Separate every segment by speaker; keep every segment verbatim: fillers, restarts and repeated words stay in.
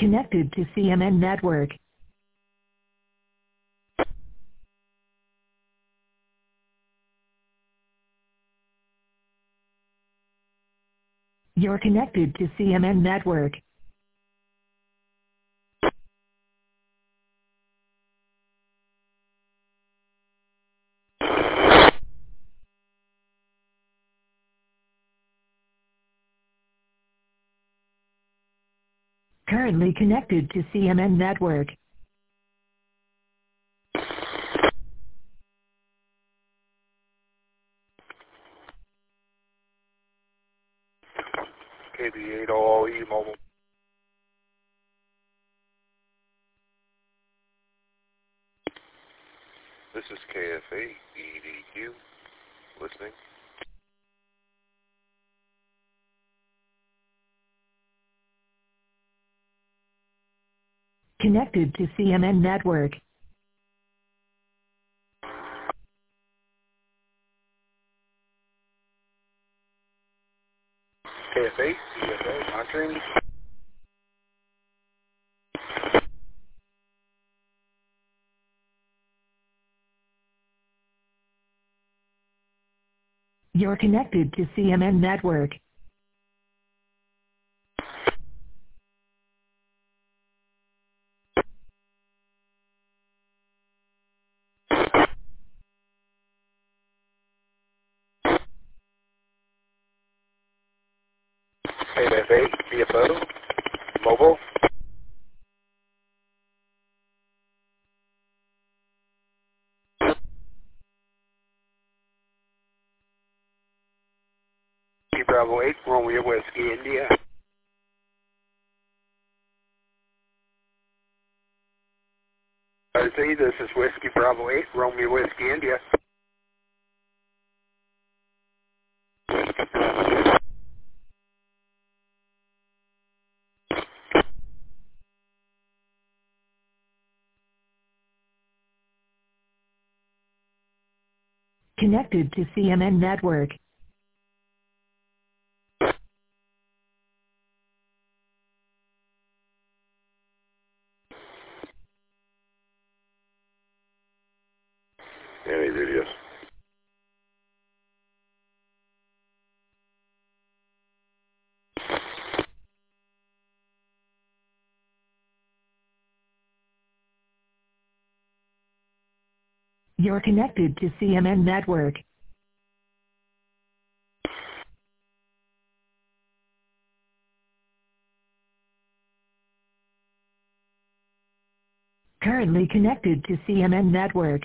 Speaker 1: Connected to C M N network. You're connected to C M N network. Currently connected to C M N network.
Speaker 2: K B eight O E mobile. This is K F A E D Q. Listening.
Speaker 1: Connected to C M N network.
Speaker 2: K F A, C F A, monitoring.
Speaker 1: You're connected to C M N network.
Speaker 2: K F A, C F O, mobile. Bravo eight, Romeo Whiskey, India. R Z, this is Whiskey Bravo eight, Romeo Whiskey, India.
Speaker 1: Connected to C M N network.
Speaker 2: Any videos?
Speaker 1: You're connected to C M N network. Currently connected to C M N network.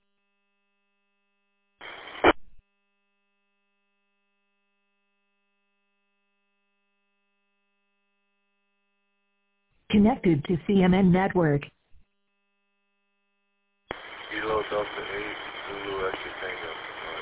Speaker 1: Connected to C M N network.
Speaker 2: Kilo Delta eight, Zulu X Tango.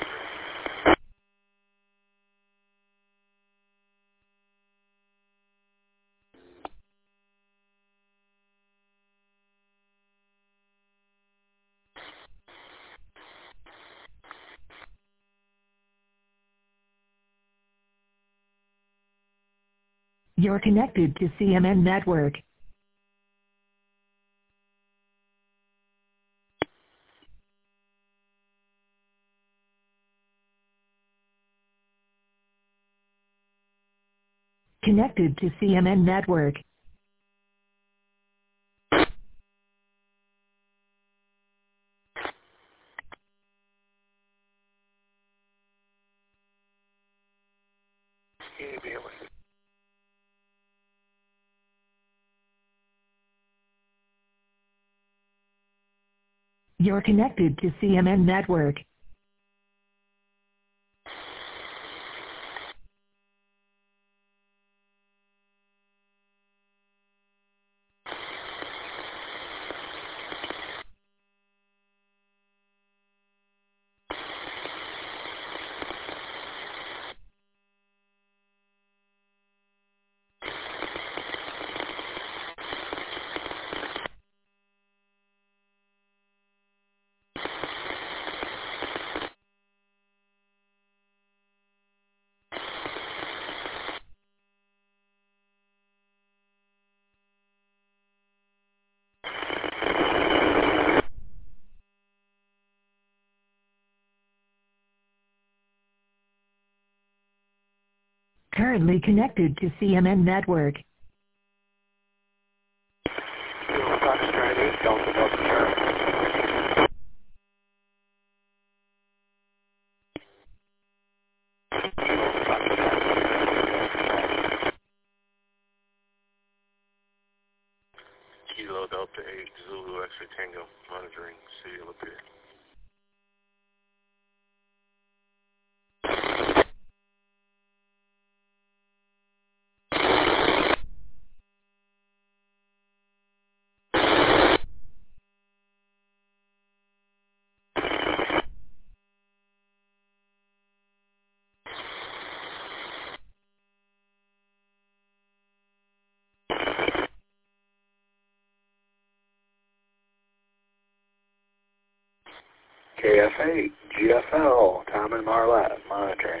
Speaker 1: You're connected to C M N network. Connected to C M N network. You're connected to C M N network. Currently connected to C M N Network.
Speaker 2: Kilo Foxtrot eight, Delta Delta Charlie. Kilo Foxtrot eight,
Speaker 3: Kilo Delta eight, Zulu X-ray Tango, monitoring, serial appear.
Speaker 2: K F eight, G F L, Tom and Marlette, monitoring.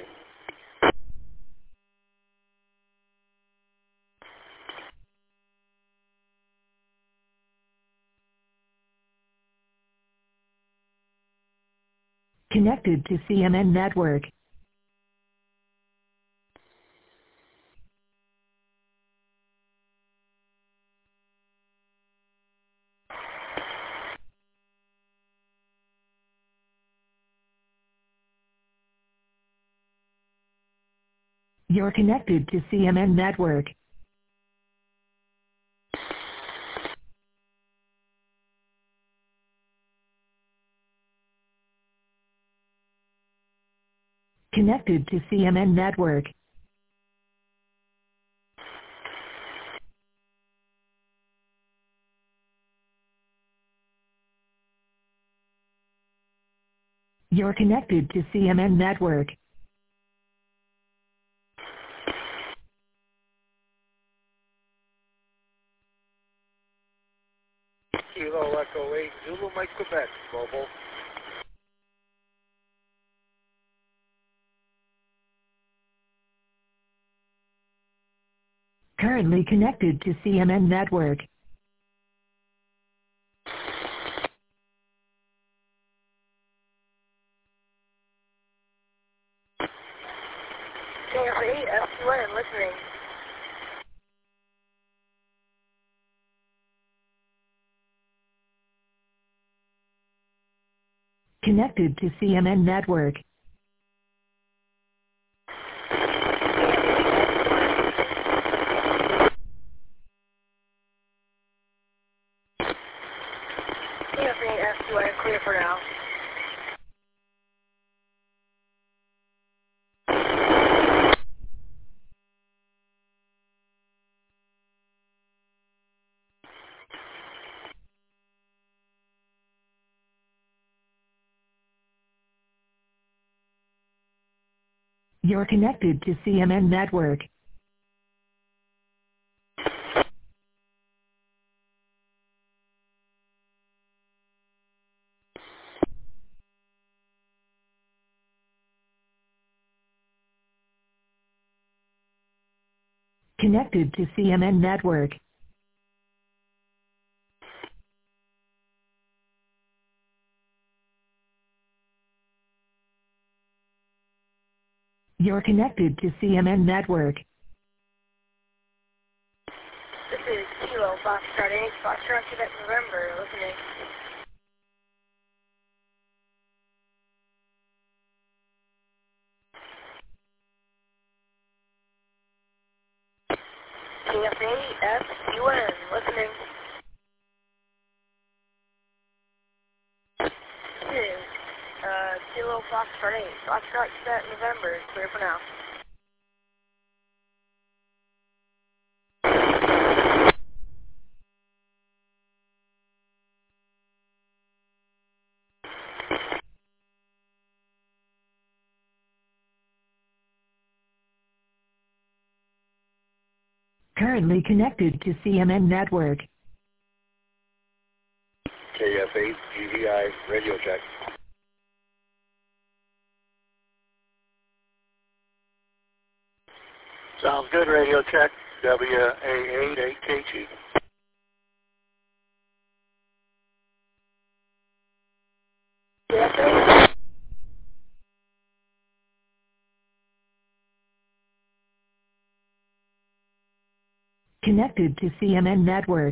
Speaker 1: Connected to C M N Network. You're connected to C M N Network. Connected to C M N Network. You're connected to C M N Network.
Speaker 2: Kilo Echo eight, Zulu Mike Quebec, mobile.
Speaker 1: Currently connected to C M N Network.
Speaker 4: K F eight, F two N, listening.
Speaker 1: Connected to C M N Network.
Speaker 4: K F eight, F two N, clear for now.
Speaker 1: You're connected to C M N Network. Connected to C M N Network. You're connected to C M N Network.
Speaker 4: This is Kilo Foxtrot eight, Foxtrot Quebec November, listening. K F eight, F two N, listening. This is uh, Kilo Foxtrot eight, Foxtrot Quebec November, clear for now.
Speaker 1: Currently connected to C M N Network.
Speaker 2: K F eight, G V I, radio check.
Speaker 3: Sounds good, radio check, W A eight, eight K G.
Speaker 4: K F eight,
Speaker 1: connected to C M N Network.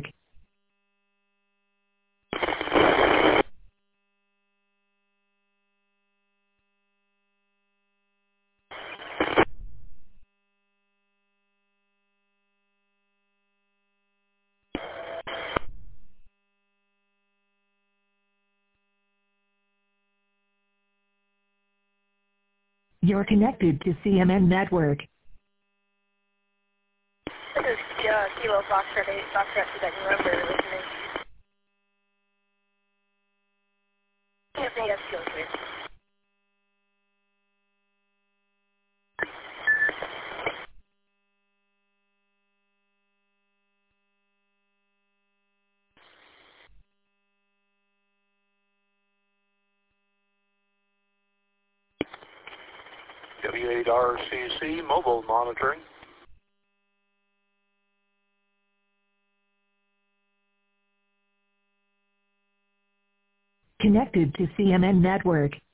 Speaker 1: You're connected to C M N Network.
Speaker 4: This is uh, Kilo Foxtrot eight, Foxtrot Quebec November, listening. Yes, yes, go here.
Speaker 3: W eight R C C mobile monitoring.
Speaker 1: Connected to C M N Network.